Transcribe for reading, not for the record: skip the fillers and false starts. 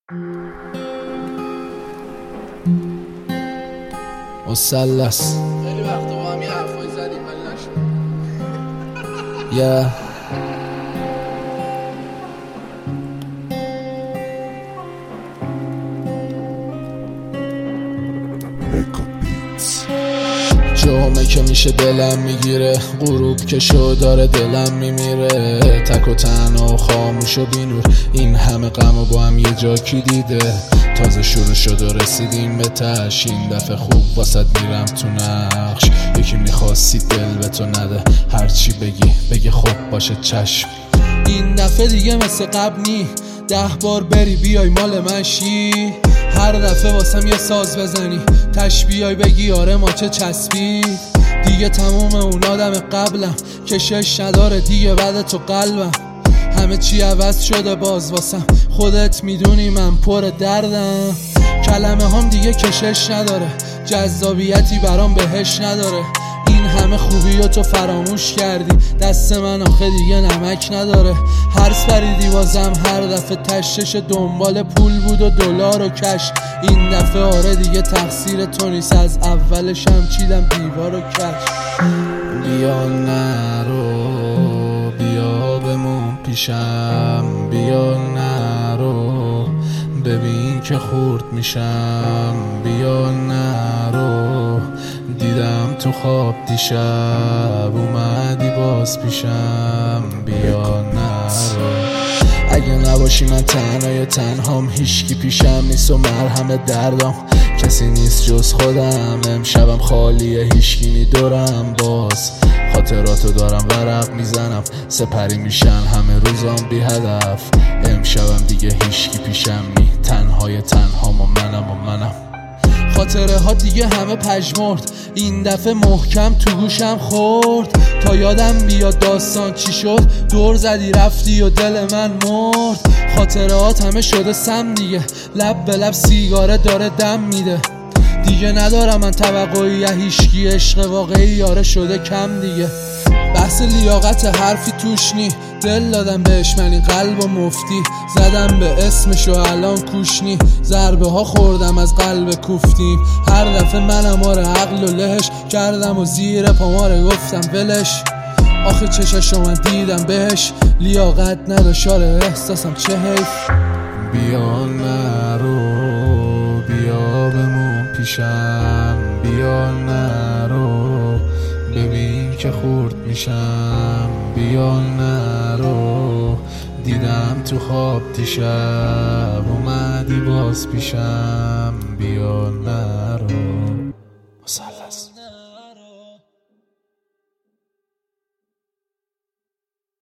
مثلث خیلی وقتا با هم یه حرفایی زدیم ولی نشد. جامعه که میشه دلم میگیره، غروب که شو داره دلم میمیره. تک و تنها و خاموش و بینور، این همه غم و با هم یه جا کی دیده. تازه شروع شد و رسیدیم به تش، این دفعه خوب واسد میرم تو نقش. یکی میخواستی دل به تو نده، هرچی بگی خب باشه چشم. این دفعه دیگه مثل قبل نی، 10 بار بری بیای مال منشی. هر دفعه واسم یه ساز بزنی، تش بیای بگی آره ما چه چسبی. دیگه تموم اون آدم قبلم، کشش نداره دیگه بعد تو قلبم. همه چی عوض شده باز واسم، خودت میدونی من پر دردم. کلمه هم دیگه کشش نداره، جذابیتی برام بهش نداره. این همه خوبی رو تو فراموش کردی، دست من آخه دیگه نمک نداره. هرس پریدی بازم هر دفعه، تشش دنبال پول بود و دلار و کش. این دفعه آره دیگه تقصیر تو نیست، از اولشم چیدم دیوار و کش. بیا نرو، بیا بمون پیشم، بیا نرو ببین که خورد میشم. بیا نرو، دیدم تو خواب دیشب، اومدی باز پیشم. بیا نرو، اگه نباشی من تنهای تنهام، هیچکی پیشم نیست و مرهم دردام کسی نیست جز خودم. امشبم خالیه، هیچکی نی دورم، باز خاطراتو دارم ورق میزنم. سپری میشن همه روزام بی هدف، امشبم دیگه هیچکی پیشم نی، تنهای تنهام و منم. خاطره ها دیگه همه پژمرد، این دفعه محکم تو گوشم خورد. تا یادم بیاد داستان چی شد، دور زدی رفتی و دل من مرد. خاطرات همه شده سم دیگه، لب به لب سیگاره داره دم میده. دیگه ندارم من توقعی یا هیچکی، عشق واقعی یاره شده کم دیگه. بحث لیاقت حرفی توش نی، دل دادم بهش من این قلب و مفتی. زدم به اسمش و الان کوشنی، ضربه ها خوردم از قلب کوفتیم. هر دفعه منم آره عقل و لهش کردم و زیر پاماره گفتم ولش. آخه چشاشو من دیدم بهش، لیاقت نداشت آره احساسم چه حیف. بیا نرو، بیا بمون پیشم، بیا نرو ببین که خورد میشم. بیا نرو، دیدم تو خواب دیشب، اومدی باز پیشم. بیا نرو. مثلث.